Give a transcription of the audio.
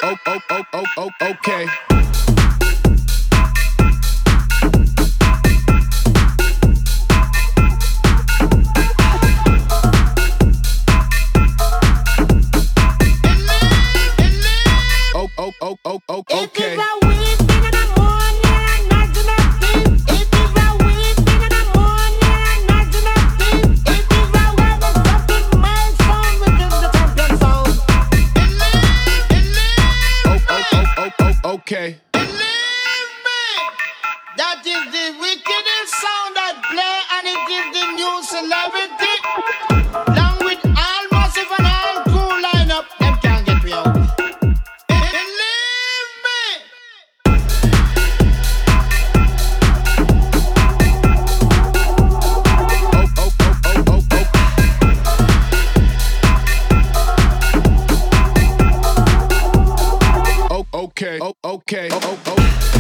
Okay. Okay. Okay. Believe me, that is the wickedest sound I play, and it is the new celebrity. Along with all massive and all cool lineup, them can't get me out. Believe me. Okay.